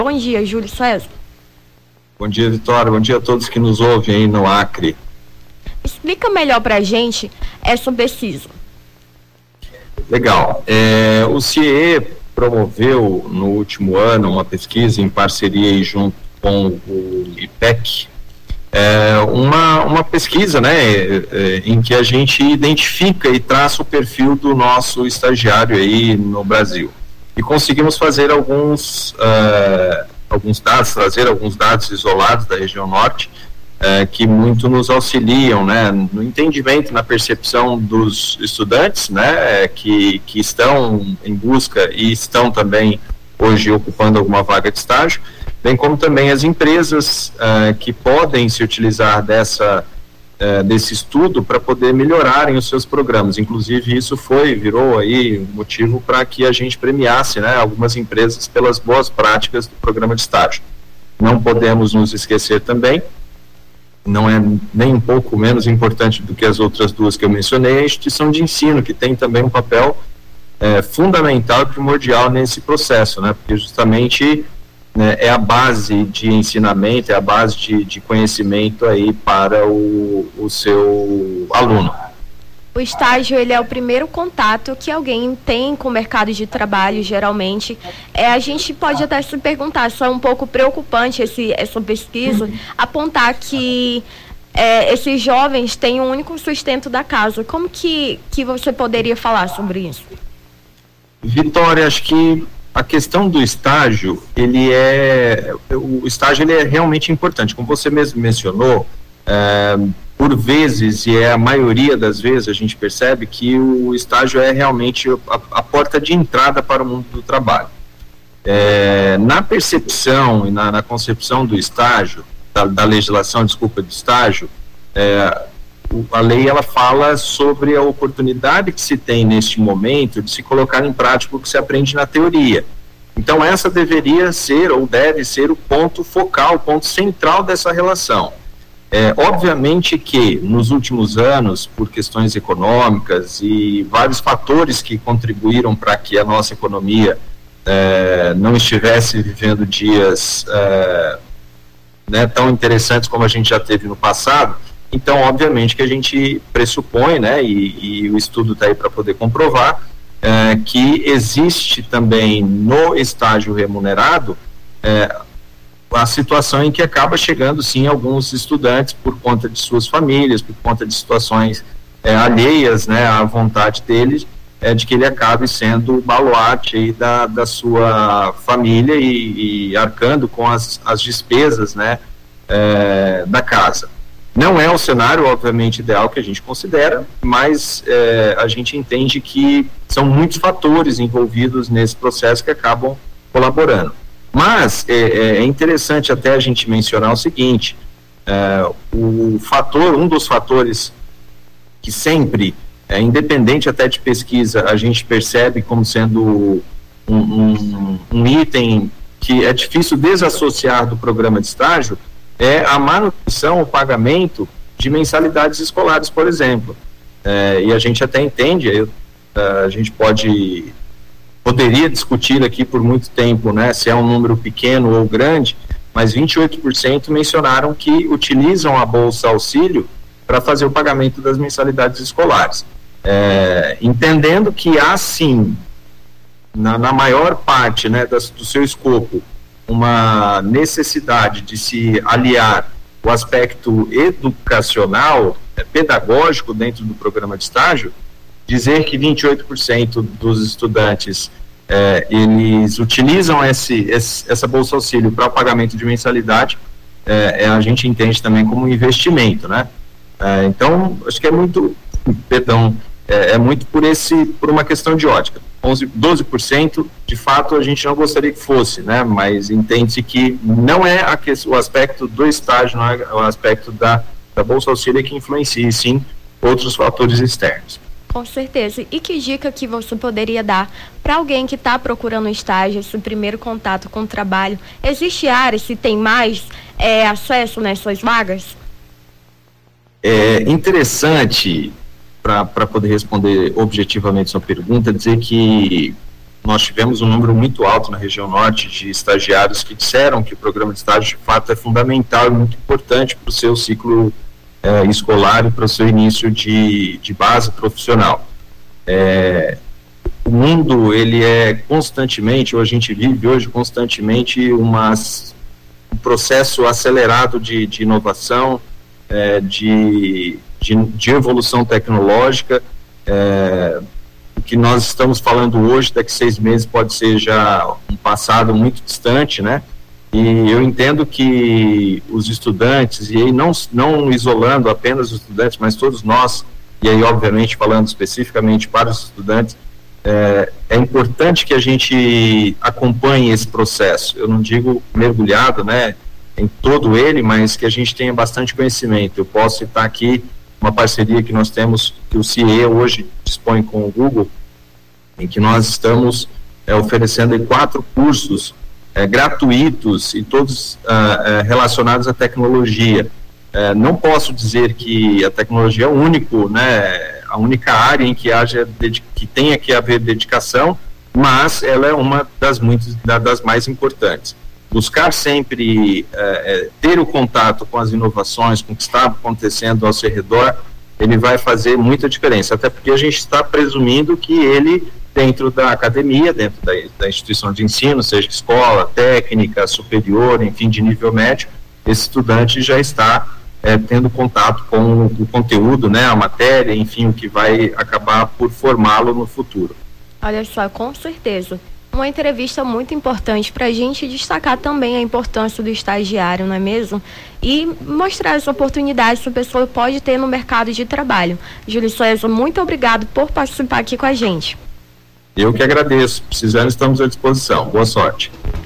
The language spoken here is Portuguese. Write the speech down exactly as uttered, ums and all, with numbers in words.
Bom dia, Júlio César. Bom dia, Vitória. Bom dia a todos que nos ouvem aí no Acre. Explica melhor para a gente essa pesquisa. Legal. É, o C I E promoveu no último ano uma pesquisa em parceria aí junto com o I P E C, é, uma, uma pesquisa, né, é, em que a gente identifica e traça o perfil do nosso estagiário aí no Brasil. E conseguimos fazer alguns, uh, alguns dados, trazer alguns dados isolados da região norte, uh, que muito nos auxiliam, né, no entendimento, na percepção dos estudantes, né, que, que estão em busca e estão também hoje ocupando alguma vaga de estágio, bem como também as empresas uh, que podem se utilizar dessa, uh, desse estudo para poder melhorarem os seus programas. Inclusive isso foi, virou aí um motivo para que a gente premiasse, né, algumas empresas pelas boas práticas do programa de estágio. Não podemos nos esquecer também, não é nem um pouco menos importante do que as outras duas que eu mencionei, a instituição de ensino, que tem também um papel uh, fundamental, primordial nesse processo, né, porque justamente né, é a base de ensinamento, é a base de, de conhecimento aí para o, o seu aluno. O estágio, ele é o primeiro contato que alguém tem com o mercado de trabalho, geralmente. É, a gente pode até se perguntar, só é um pouco preocupante esse, essa pesquisa, apontar que é, esses jovens têm o único sustento da casa. Como que, que você poderia falar sobre isso? Vitória, acho que a questão do estágio, ele é, o estágio ele é realmente importante, como você mesmo mencionou, é, por vezes, e é a maioria das vezes, a gente percebe que o estágio é realmente a, a porta de entrada para o mundo do trabalho. É, na percepção e na, na concepção do estágio, da, da legislação, desculpa, do estágio, é, a lei ela fala sobre a oportunidade que se tem neste momento de se colocar em prática o que se aprende na teoria. Então essa deveria ser ou deve ser o ponto focal, o ponto central dessa relação. É, obviamente que nos últimos anos, por questões econômicas e vários fatores que contribuíram para que a nossa economia é, não estivesse vivendo dias é, né, tão interessantes como a gente já teve no passado. Então, obviamente que a gente pressupõe, né, e, e o estudo está aí para poder comprovar, é, que existe também no estágio remunerado é, a situação em que acaba chegando, sim, alguns estudantes por conta de suas famílias, por conta de situações é, alheias, né, à vontade deles, é, de que ele acabe sendo o baluarte aí da, da sua família e, e arcando com as, as despesas, né, é, da casa. Não é o cenário, obviamente, ideal que a gente considera, mas é, a gente entende que são muitos fatores envolvidos nesse processo que acabam colaborando. Mas é, é interessante até a gente mencionar o seguinte, é, o fator, um dos fatores que sempre, é, independente até de pesquisa, a gente percebe como sendo um, um, um item que é difícil desassociar do programa de estágio, é a manutenção, o pagamento de mensalidades escolares, por exemplo. É, e a gente até entende, eu, a gente pode, poderia discutir aqui por muito tempo, né, se é um número pequeno ou grande, mas vinte e oito por cento mencionaram que utilizam a Bolsa Auxílio para fazer o pagamento das mensalidades escolares. É, entendendo que há, sim, na, na maior parte, né, das, do seu escopo, uma necessidade de se aliar o aspecto educacional, é, pedagógico dentro do programa de estágio, dizer que vinte e oito por cento dos estudantes é, eles utilizam esse, esse, essa Bolsa Auxílio para o pagamento de mensalidade, é, é, a gente entende também como um investimento, né? É, então, acho que é muito, perdão, é, é muito por, esse, por uma questão de ótica. onze, doze por cento, de fato, a gente não gostaria que fosse, né? Mas entende-se que não é a que, o aspecto do estágio, não é o aspecto da, da Bolsa Auxílio que influencia, sim, outros fatores externos. Com certeza. E que dica que você poderia dar para alguém que está procurando estágio, esse primeiro contato com o trabalho? Existe área, se tem mais é, acesso nessas vagas? É interessante, para poder responder objetivamente sua pergunta, dizer que nós tivemos um número muito alto na região norte de estagiários que disseram que o programa de estágio de fato é fundamental e muito importante para o seu ciclo eh, escolar e para o seu início de, de base profissional. É, o mundo, ele é constantemente, ou a gente vive hoje constantemente uma, um processo acelerado de, de inovação, é, de, de, de evolução tecnológica. É, o que nós estamos falando hoje, daqui a seis meses pode ser já um passado muito distante, né? E eu entendo que os estudantes, e aí não, não isolando apenas os estudantes, mas todos nós, e aí obviamente falando especificamente para os estudantes, é, é importante que a gente acompanhe esse processo. Eu não digo mergulhado, né, em todo ele, mas que a gente tenha bastante conhecimento. Eu posso citar aqui uma parceria que nós temos, que o C I E hoje dispõe com o Google, em que nós estamos é, oferecendo aí quatro cursos é, gratuitos e todos ah, é, relacionados à tecnologia. É, não posso dizer que a tecnologia é o único, né, a única área em que haja que tenha que haver dedicação, mas ela é uma das muitas das mais importantes. Buscar sempre é, é, ter o contato com as inovações, com o que está acontecendo ao seu redor, ele vai fazer muita diferença, até porque a gente está presumindo que ele, dentro da academia, dentro da, da instituição de ensino, seja escola, técnica, superior, enfim, de nível médio, esse estudante já está é, tendo contato com o conteúdo, né, a matéria, enfim, o que vai acabar por formá-lo no futuro. Olha só, com certeza. Uma entrevista muito importante para a gente destacar também a importância do estagiário, não é mesmo? E mostrar as oportunidades que a pessoa pode ter no mercado de trabalho. Júlio César, muito obrigado por participar aqui com a gente. Eu que agradeço. Precisando, estamos à disposição. Boa sorte.